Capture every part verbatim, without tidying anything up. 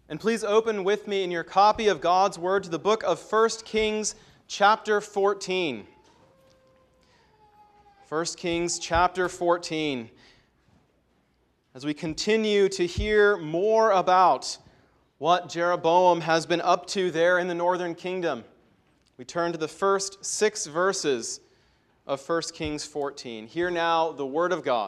And please open with me in your copy of God's Word to the book of First Kings, chapter fourteen. First Kings, chapter fourteen. As we continue to hear more about what Jeroboam has been up to there in the northern kingdom, we turn to the first six verses of First Kings fourteen. Hear now the Word of God.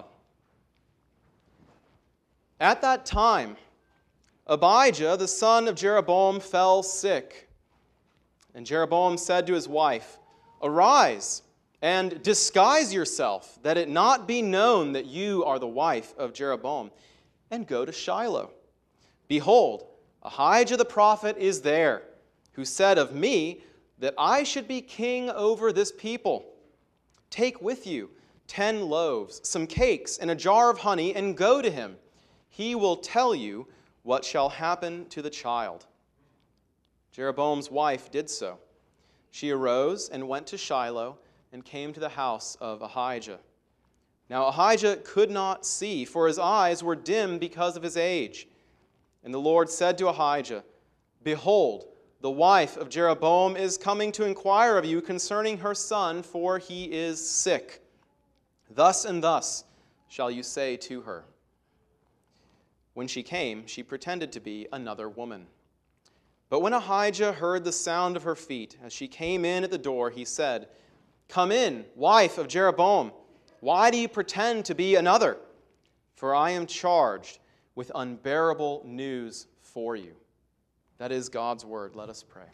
At that time, Abijah, the son of Jeroboam, fell sick. And Jeroboam said to his wife, "Arise and disguise yourself, that it not be known that you are the wife of Jeroboam, and go to Shiloh. Behold, Ahijah the prophet is there, who said of me that I should be king over this people. Take with you ten loaves, some cakes, and a jar of honey, and go to him. He will tell you what shall happen to the child." Jeroboam's wife did so. She arose and went to Shiloh and came to the house of Ahijah. Now Ahijah could not see, for his eyes were dim because of his age. And the Lord said to Ahijah, "Behold, the wife of Jeroboam is coming to inquire of you concerning her son, for he is sick. Thus and thus shall you say to her." When she came, she pretended to be another woman. But when Ahijah heard the sound of her feet, as she came in at the door, he said, "Come in, wife of Jeroboam. Why do you pretend to be another? For I am charged with unbearable news for you." That is God's word. Let us pray.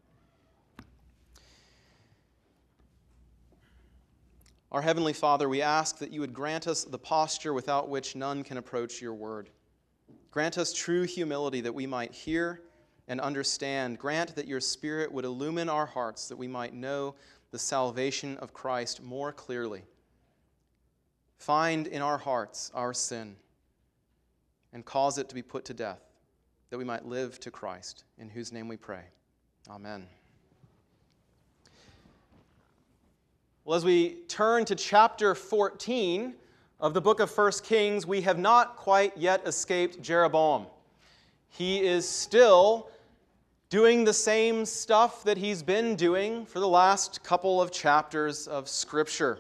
Our Heavenly Father, we ask that you would grant us the posture without which none can approach your word. Grant us true humility that we might hear and understand. Grant that your Spirit would illumine our hearts that we might know the salvation of Christ more clearly. Find in our hearts our sin and cause it to be put to death, that we might live to Christ, in whose name we pray. Amen. Well, as we turn to chapter fourteen of the book of First Kings, we have not quite yet escaped Jeroboam. He is still doing the same stuff that he's been doing for the last couple of chapters of Scripture.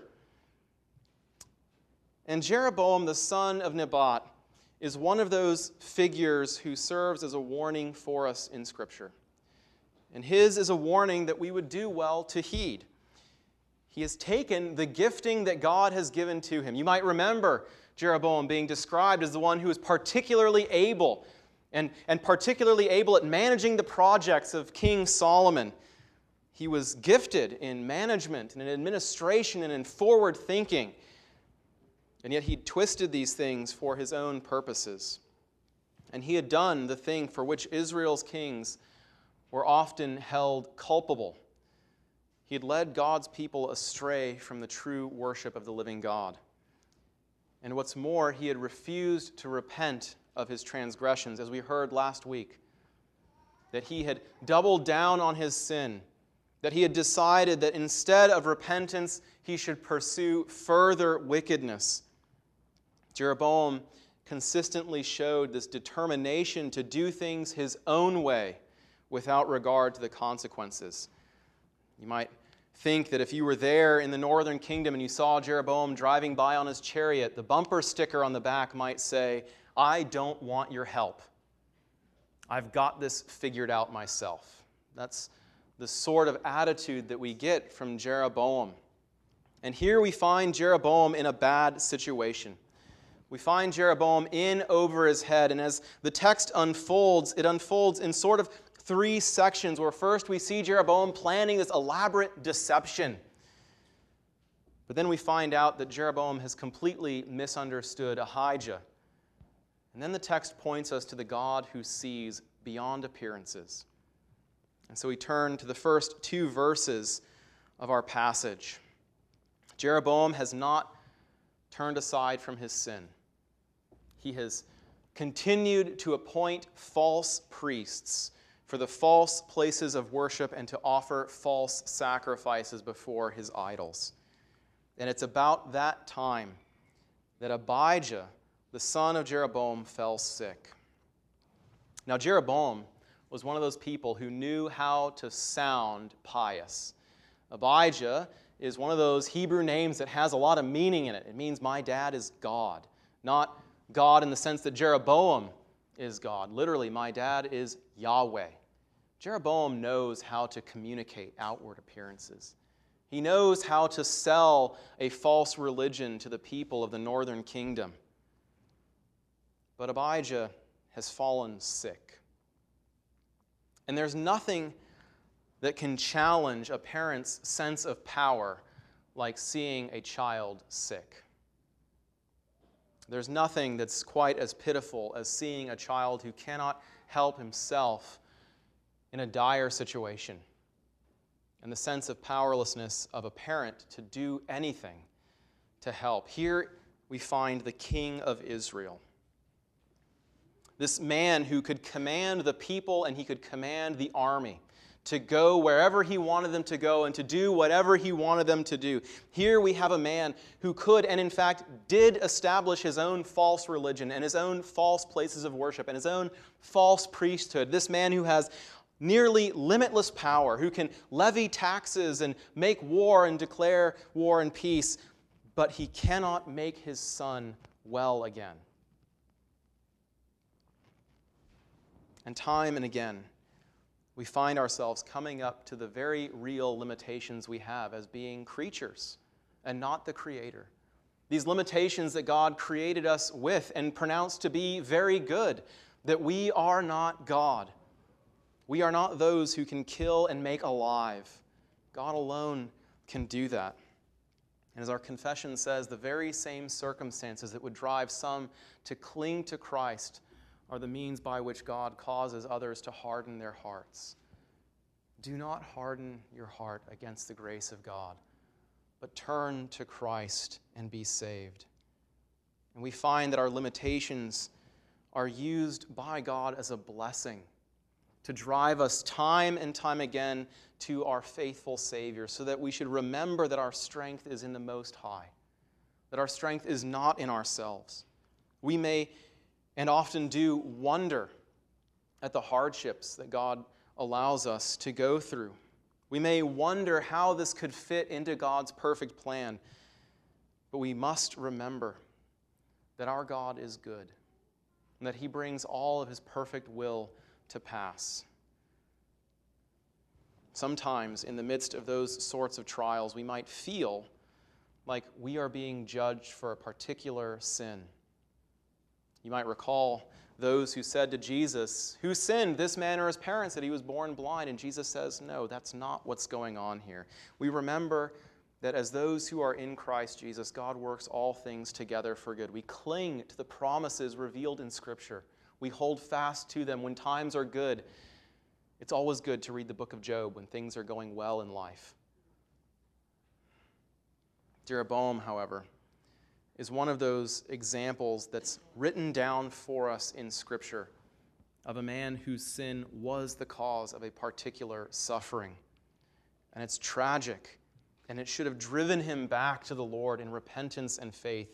And Jeroboam, the son of Nebat, is one of those figures who serves as a warning for us in Scripture. And his is a warning that we would do well to heed. He has taken the gifting that God has given to him. You might remember Jeroboam being described as the one who is particularly able and, and particularly able at managing the projects of King Solomon. He was gifted in management and in administration and in forward thinking. And yet he twisted these things for his own purposes. And he had done the thing for which Israel's kings were often held culpable. He had led God's people astray from the true worship of the living God. And what's more, he had refused to repent of his transgressions, as we heard last week. That he had doubled down on his sin. That he had decided that instead of repentance, he should pursue further wickedness. Jeroboam consistently showed this determination to do things his own way without regard to the consequences. You might think that if you were there in the northern kingdom and you saw Jeroboam driving by on his chariot, the bumper sticker on the back might say, "I don't want your help. I've got this figured out myself." That's the sort of attitude that we get from Jeroboam. And here we find Jeroboam in a bad situation. We find Jeroboam in over his head, and as the text unfolds, it unfolds in sort of three sections, where first we see Jeroboam planning this elaborate deception. But then we find out that Jeroboam has completely misunderstood Ahijah. And then the text points us to the God who sees beyond appearances. And so we turn to the first two verses of our passage. Jeroboam has not turned aside from his sin. He has continued to appoint false priests for the false places of worship and to offer false sacrifices before his idols. And it's about that time that Abijah, the son of Jeroboam, fell sick. Now, Jeroboam was one of those people who knew how to sound pious. Abijah is one of those Hebrew names that has a lot of meaning in it. It means my dad is God, not God in the sense that Jeroboam is God. Literally, my dad is Yahweh. Jeroboam knows how to communicate outward appearances. He knows how to sell a false religion to the people of the northern kingdom. But Abijah has fallen sick. And there's nothing that can challenge a parent's sense of power like seeing a child sick. There's nothing that's quite as pitiful as seeing a child who cannot help himself in a dire situation, and the sense of powerlessness of a parent to do anything to help. Here we find the king of Israel. This man who could command the people and he could command the army to go wherever he wanted them to go and to do whatever he wanted them to do. Here we have a man who could and in fact did establish his own false religion and his own false places of worship and his own false priesthood. This man who has nearly limitless power, who can levy taxes and make war and declare war and peace, but he cannot make his son well again. And time and again, we find ourselves coming up to the very real limitations we have as being creatures and not the Creator. These limitations that God created us with and pronounced to be very good, that we are not God. We are not those who can kill and make alive. God alone can do that. And as our confession says, the very same circumstances that would drive some to cling to Christ are the means by which God causes others to harden their hearts. Do not harden your heart against the grace of God, but turn to Christ and be saved. And we find that our limitations are used by God as a blessing to drive us time and time again to our faithful Savior, so that we should remember that our strength is in the Most High, that our strength is not in ourselves. We may and often do wonder at the hardships that God allows us to go through. We may wonder how this could fit into God's perfect plan, but we must remember that our God is good and that He brings all of His perfect will to pass. Sometimes in the midst of those sorts of trials, we might feel like we are being judged for a particular sin. You might recall those who said to Jesus, "Who sinned, this man or his parents, that he was born blind?" And Jesus says, no, that's not what's going on here. We remember that as those who are in Christ Jesus, God works all things together for good. We cling to the promises revealed in Scripture. We hold fast to them when times are good. It's always good to read the book of Job when things are going well in life. Jeroboam, however, is one of those examples that's written down for us in Scripture of a man whose sin was the cause of a particular suffering. And it's tragic, and it should have driven him back to the Lord in repentance and faith.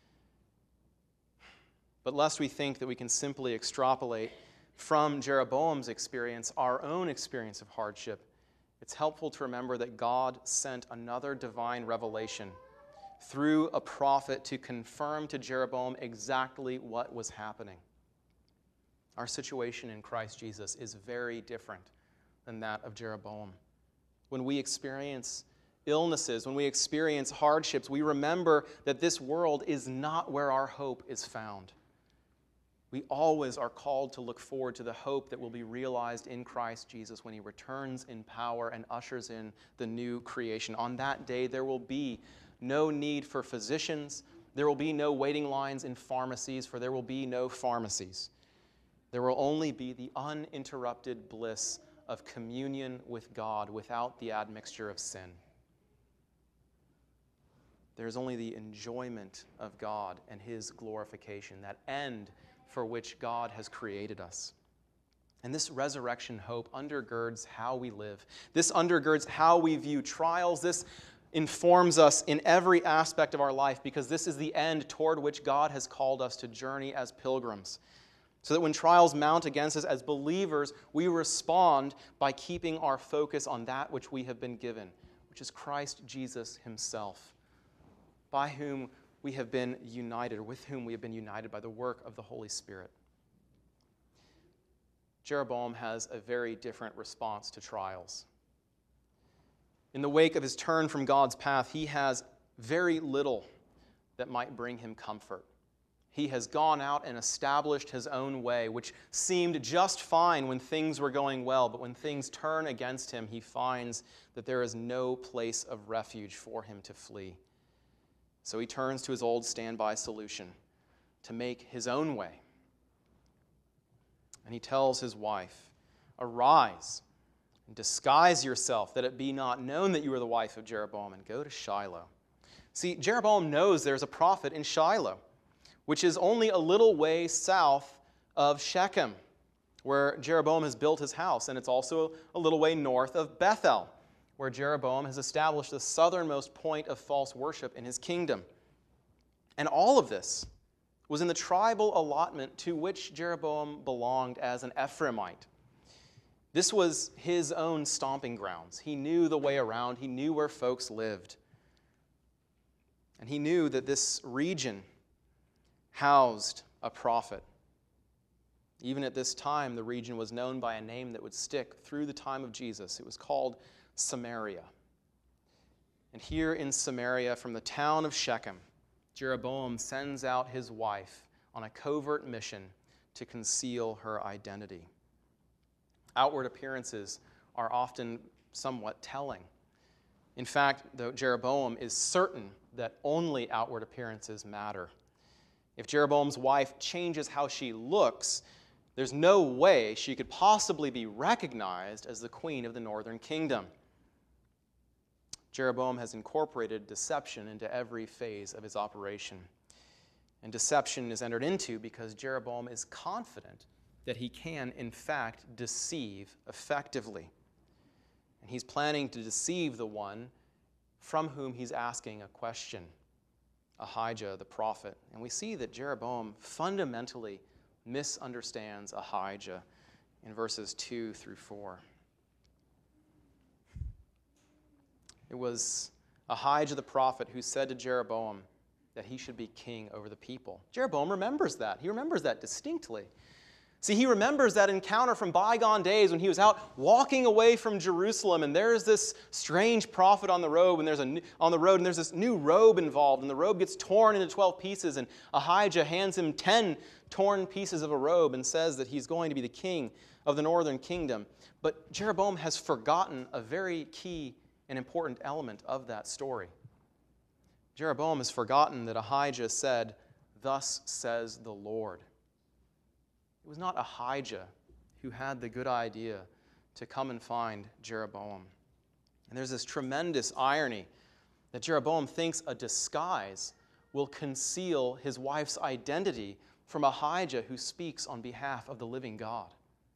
But lest we think that we can simply extrapolate from Jeroboam's experience our own experience of hardship, it's helpful to remember that God sent another divine revelation through a prophet to confirm to Jeroboam exactly what was happening. Our situation in Christ Jesus is very different than that of Jeroboam. When we experience illnesses, when we experience hardships, we remember that this world is not where our hope is found. We always are called to look forward to the hope that will be realized in Christ Jesus when He returns in power and ushers in the new creation. On that day, there will be no need for physicians. There will be no waiting lines in pharmacies, for there will be no pharmacies. There will only be the uninterrupted bliss of communion with God without the admixture of sin. There is only the enjoyment of God and His glorification, that end for which God has created us. And this resurrection hope undergirds how we live. This undergirds how we view trials. This informs us in every aspect of our life, because this is the end toward which God has called us to journey as pilgrims. so that when trials mount against us as believers, we respond by keeping our focus on that which we have been given, which is Christ Jesus himself, by whom we have been united, with whom we have been united by the work of the Holy Spirit. Jeroboam has a very different response to trials. In the wake of his turn from God's path, he has very little that might bring him comfort. He has gone out and established his own way, which seemed just fine when things were going well, but when things turn against him, he finds that there is no place of refuge for him to flee. So he turns to his old standby solution, to make his own way. And he tells his wife, "Arise and disguise yourself, that it be not known that you are the wife of Jeroboam, and go to Shiloh." See, Jeroboam knows there's a prophet in Shiloh, which is only a little way south of Shechem, where Jeroboam has built his house. And it's also a little way north of Bethel, where Jeroboam has established the southernmost point of false worship in his kingdom. And all of this was in the tribal allotment to which Jeroboam belonged as an Ephraimite. This was his own stomping grounds. He knew the way around. He knew where folks lived. And he knew that this region housed a prophet. Even at this time, the region was known by a name that would stick through the time of Jesus. It was called Samaria. And here in Samaria, from the town of Shechem, Jeroboam sends out his wife on a covert mission to conceal her identity. Outward appearances are often somewhat telling. In fact, though Jeroboam is certain that only outward appearances matter. If Jeroboam's wife changes how she looks, there's no way she could possibly be recognized as the queen of the northern kingdom. Jeroboam has incorporated deception into every phase of his operation. And deception is entered into because Jeroboam is confident that he can, in fact, deceive effectively. And he's planning to deceive the one from whom he's asking a question, Ahijah the prophet. And we see that Jeroboam fundamentally misunderstands Ahijah in verses two through four. It was Ahijah the prophet who said to Jeroboam that he should be king over the people. Jeroboam remembers that. He remembers that distinctly. See, he remembers that encounter from bygone days when he was out walking away from Jerusalem, and there's this strange prophet on the road, and there's a new, on the road, and there's this new robe involved, and the robe gets torn into twelve pieces, and Ahijah hands him ten torn pieces of a robe and says that he's going to be the king of the northern kingdom. But Jeroboam has forgotten a very key and important element of that story. Jeroboam has forgotten that Ahijah said, "Thus says the Lord." It was not Ahijah who had the good idea to come and find Jeroboam. And there's this tremendous irony that Jeroboam thinks a disguise will conceal his wife's identity from Ahijah, who speaks on behalf of the living God.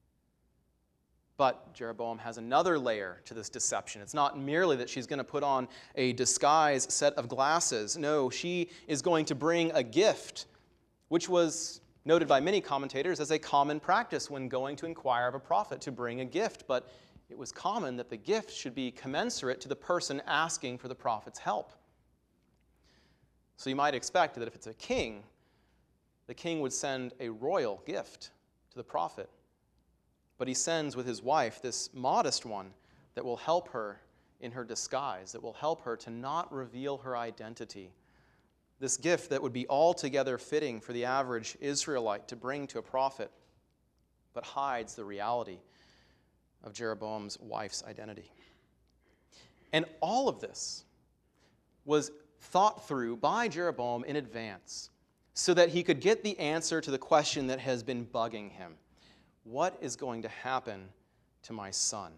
But Jeroboam has another layer to this deception. It's not merely that she's going to put on a disguise set of glasses. No, she is going to bring a gift, which was noted by many commentators as a common practice when going to inquire of a prophet, to bring a gift. But it was common that the gift should be commensurate to the person asking for the prophet's help. So you might expect that if it's a king, the king would send a royal gift to the prophet. But he sends with his wife this modest one that will help her in her disguise, that will help her to not reveal her identity. This gift that would be altogether fitting for the average Israelite to bring to a prophet, but hides the reality of Jeroboam's wife's identity. And all of this was thought through by Jeroboam in advance so that he could get the answer to the question that has been bugging him. What is going to happen to my son?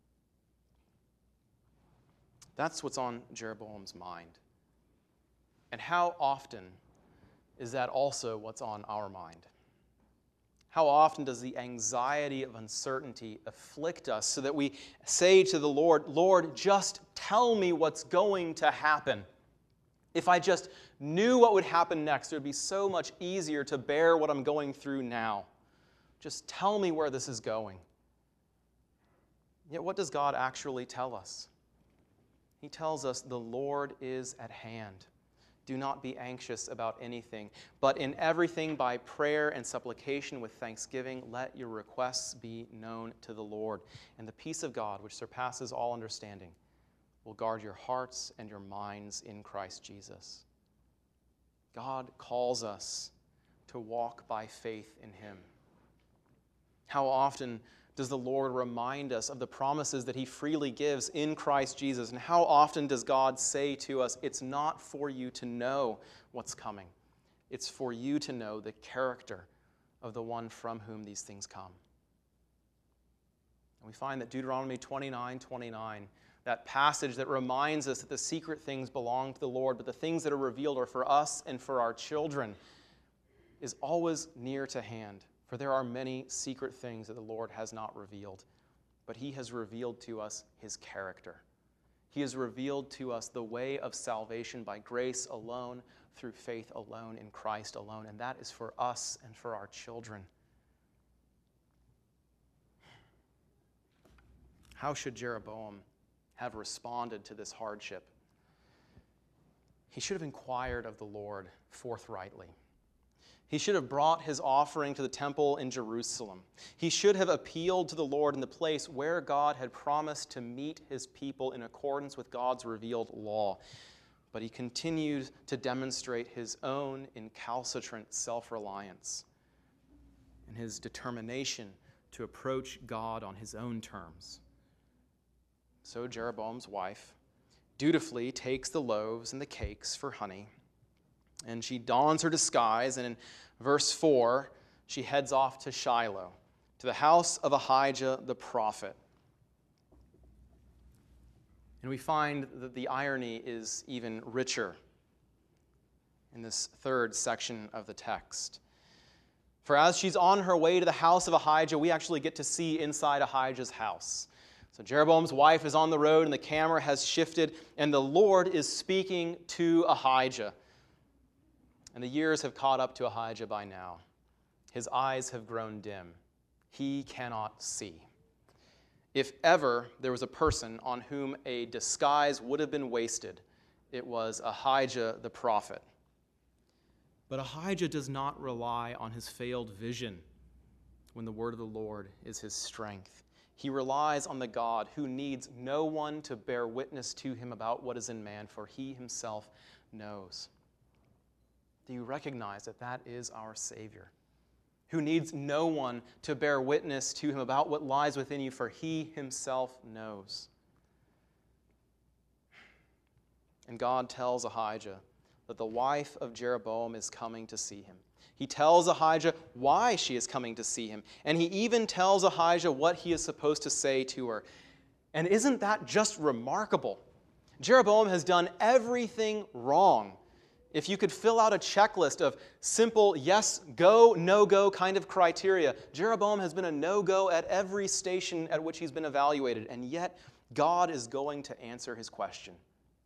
That's what's on Jeroboam's mind. And how often is that also what's on our mind? How often does the anxiety of uncertainty afflict us so that we say to the Lord, "Lord, just tell me what's going to happen. If I just knew what would happen next, it would be so much easier to bear what I'm going through now." Just tell me where this is going. Yet what does God actually tell us? He tells us the Lord is at hand. Do not be anxious about anything, but in everything by prayer and supplication with thanksgiving, let your requests be known to the Lord. And the peace of God, which surpasses all understanding, will guard your hearts and your minds in Christ Jesus. God calls us to walk by faith in him. How often does the Lord remind us of the promises that he freely gives in Christ Jesus? And how often does God say to us, it's not for you to know what's coming. It's for you to know the character of the one from whom these things come. And we find that Deuteronomy twenty-nine twenty-nine, that passage that reminds us that the secret things belong to the Lord, but the things that are revealed are for us and for our children, is always near to hand. For there are many secret things that the Lord has not revealed, but he has revealed to us his character. He has revealed to us the way of salvation by grace alone, through faith alone, in Christ alone, and that is for us and for our children. How should Jeroboam have responded to this hardship? He should have inquired of the Lord forthrightly. He should have brought his offering to the temple in Jerusalem. He should have appealed to the Lord in the place where God had promised to meet his people in accordance with God's revealed law. But he continued to demonstrate his own incalcitrant self-reliance and his determination to approach God on his own terms. So Jeroboam's wife dutifully takes the loaves and the cakes for honey, and she dons her disguise, and in verse four, she heads off to Shiloh, to the house of Ahijah the prophet. And we find that the irony is even richer in this third section of the text. For as she's on her way to the house of Ahijah, we actually get to see inside Ahijah's house. So Jeroboam's wife is on the road, and the camera has shifted, and the Lord is speaking to Ahijah. And the years have caught up to Ahijah by now. His eyes have grown dim. He cannot see. If ever there was a person on whom a disguise would have been wasted, it was Ahijah the prophet. But Ahijah does not rely on his failed vision when the word of the Lord is his strength. He relies on the God who needs no one to bear witness to him about what is in man, for he himself knows. Do you recognize that that is our Savior, who needs no one to bear witness to him about what lies within you, for he himself knows? And God tells Ahijah that the wife of Jeroboam is coming to see him. He tells Ahijah why she is coming to see him, and he even tells Ahijah what he is supposed to say to her. And isn't that just remarkable? Jeroboam has done everything wrong. If you could fill out a checklist of simple yes, go, no-go kind of criteria, Jeroboam has been a no-go at every station at which he's been evaluated, and yet God is going to answer his question.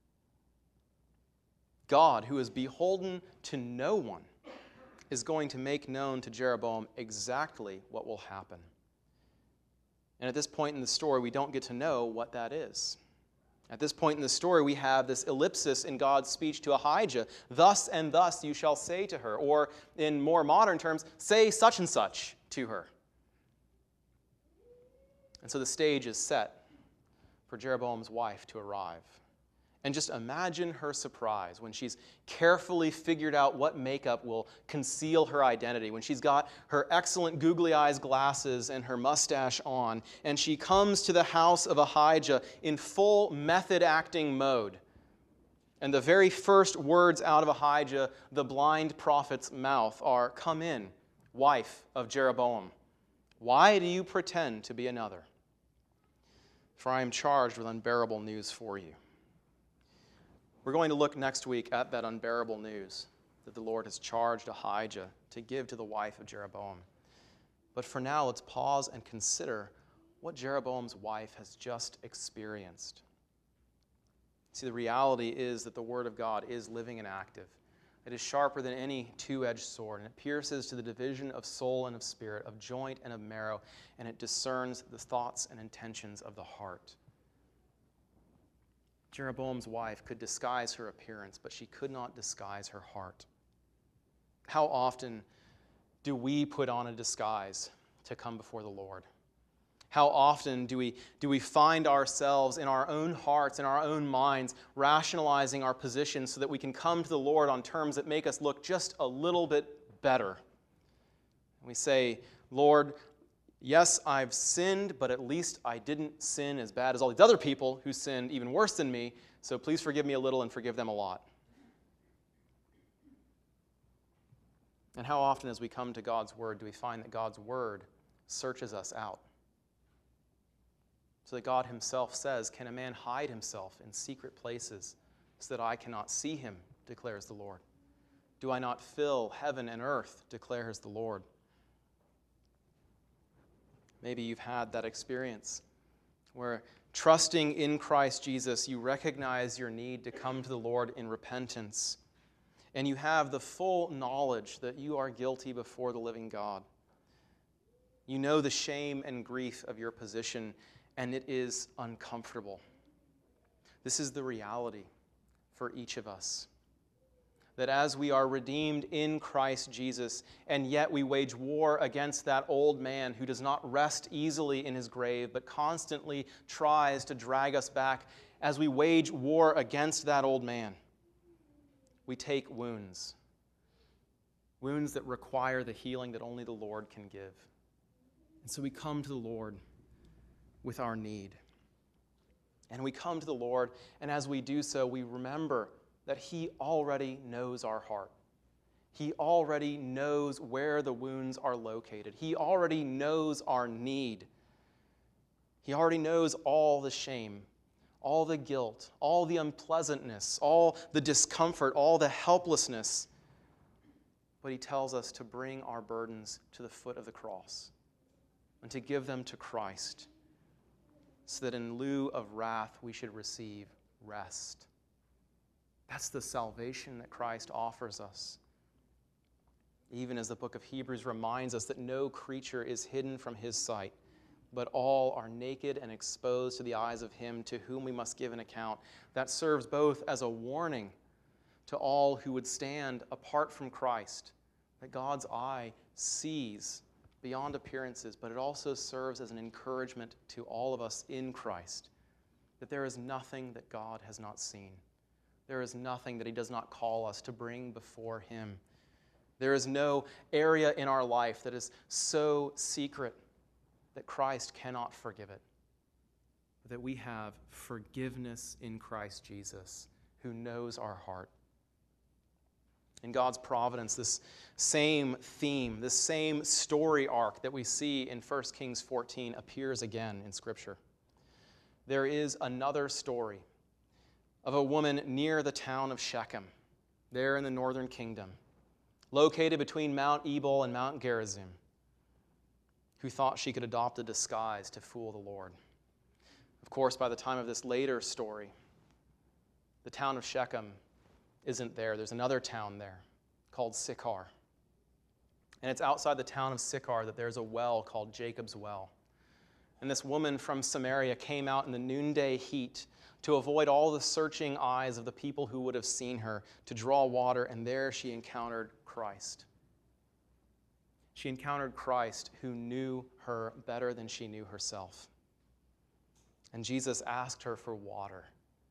God, who is beholden to no one, is going to make known to Jeroboam exactly what will happen. And at this point in the story, we don't get to know what that is. At this point in the story, we have this ellipsis in God's speech to Ahijah. Thus and thus you shall say to her. Or in more modern terms, say such and such to her. And so the stage is set for Jeroboam's wife to arrive. And just imagine her surprise when she's carefully figured out what makeup will conceal her identity, when she's got her excellent googly eyes glasses and her mustache on, and she comes to the house of Ahijah in full method acting mode. And the very first words out of Ahijah, the blind prophet's mouth, are, "Come in, wife of Jeroboam. Why do you pretend to be another? For I am charged with unbearable news for you." We're going to look next week at that unbearable news that the Lord has charged Ahijah to give to the wife of Jeroboam. But for now, let's pause and consider what Jeroboam's wife has just experienced. See, the reality is that the Word of God is living and active. It is sharper than any two-edged sword, and it pierces to the division of soul and of spirit, of joint and of marrow, and it discerns the thoughts and intentions of the heart. Jeroboam's wife could disguise her appearance, but she could not disguise her heart. How often do we put on a disguise to come before the Lord? How often do we, do we find ourselves in our own hearts, in our own minds, rationalizing our position so that we can come to the Lord on terms that make us look just a little bit better? We say, Lord, yes, I've sinned, but at least I didn't sin as bad as all these other people who sinned even worse than me, so please forgive me a little and forgive them a lot. And how often as we come to God's Word do we find that God's Word searches us out? So that God himself says, can a man hide himself in secret places so that I cannot see him, declares the Lord? Do I not fill heaven and earth, declares the Lord? Maybe you've had that experience where trusting in Christ Jesus, you recognize your need to come to the Lord in repentance, and you have the full knowledge that you are guilty before the living God. You know the shame and grief of your position, and it is uncomfortable. This is the reality for each of us. That as we are redeemed in Christ Jesus, and yet we wage war against that old man who does not rest easily in his grave, but constantly tries to drag us back, as we wage war against that old man, we take wounds. Wounds that require the healing that only the Lord can give. And so we come to the Lord with our need. And we come to the Lord, and as we do so, we remember that he already knows our heart. He already knows where the wounds are located. He already knows our need. He already knows all the shame, all the guilt, all the unpleasantness, all the discomfort, all the helplessness. But he tells us to bring our burdens to the foot of the cross and to give them to Christ, so that in lieu of wrath we should receive rest. That's the salvation that Christ offers us. Even as the book of Hebrews reminds us that no creature is hidden from his sight, but all are naked and exposed to the eyes of him to whom we must give an account. That serves both as a warning to all who would stand apart from Christ, that God's eye sees beyond appearances, but it also serves as an encouragement to all of us in Christ, that there is nothing that God has not seen. There is nothing that he does not call us to bring before him. There is no area in our life that is so secret that Christ cannot forgive it, but that we have forgiveness in Christ Jesus, who knows our heart. In God's providence, this same theme, this same story arc that we see in First Kings fourteen appears again in Scripture. There is another story of a woman near the town of Shechem, there in the northern kingdom, located between Mount Ebal and Mount Gerizim, who thought she could adopt a disguise to fool the Lord. Of course, by the time of this later story, the town of Shechem isn't there. There's another town there called Sychar. And it's outside the town of Sychar that there's a well called Jacob's Well. And this woman from Samaria came out in the noonday heat to avoid all the searching eyes of the people who would have seen her, to draw water, and there she encountered Christ. She encountered Christ, who knew her better than she knew herself. And Jesus asked her for water.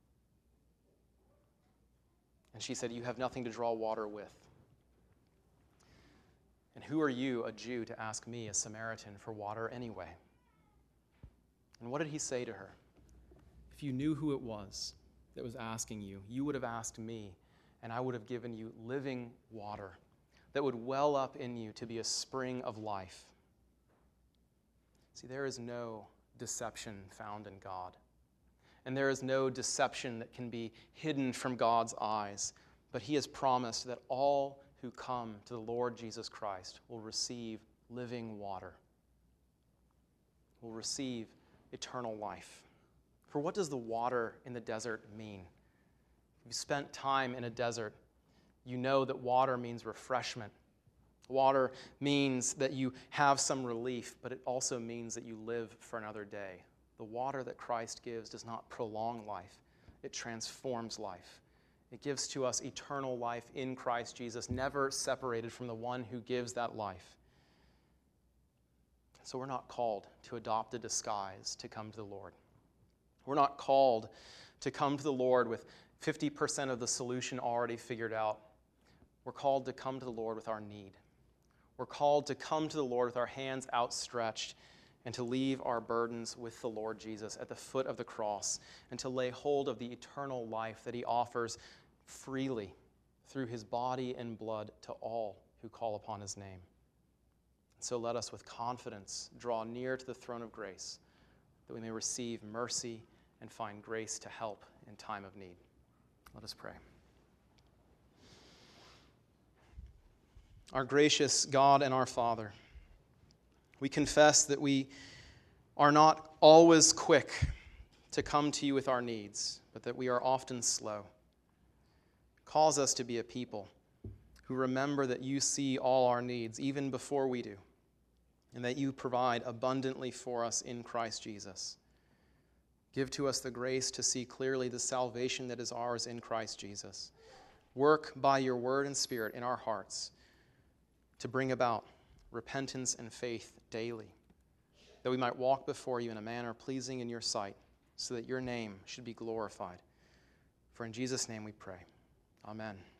And she said, "You have nothing to draw water with. And who are you, a Jew, to ask me, a Samaritan, for water anyway?" And what did he say to her? "If you knew who it was that was asking you, you would have asked me, and I would have given you living water that would well up in you to be a spring of life." See, there is no deception found in God. And there is no deception that can be hidden from God's eyes. But he has promised that all who come to the Lord Jesus Christ will receive living water, will receive eternal life. For what does the water in the desert mean? If you spent time in a desert, You know that water means refreshment. Water means that you have some relief, but it also means that you live for another day. The water that Christ gives does not prolong life. It transforms life. It gives to us eternal life in Christ Jesus, never separated from the one who gives that life. So we're not called to adopt a disguise to come to the Lord. We're not called to come to the Lord with fifty percent of the solution already figured out. We're called to come to the Lord with our need. We're called to come to the Lord with our hands outstretched and to leave our burdens with the Lord Jesus at the foot of the cross and to lay hold of the eternal life that he offers freely through his body and blood to all who call upon his name. So let us with confidence draw near to the throne of grace that we may receive mercy and find grace to help in time of need. Let us pray. Our gracious God and our Father, we confess that we are not always quick to come to you with our needs, but that we are often slow. Cause us to be a people who remember that you see all our needs even before we do, and that you provide abundantly for us in Christ Jesus. Give to us the grace to see clearly the salvation that is ours in Christ Jesus. Work by your word and spirit in our hearts to bring about repentance and faith daily, that we might walk before you in a manner pleasing in your sight, so that your name should be glorified. For in Jesus' name we pray. Amen.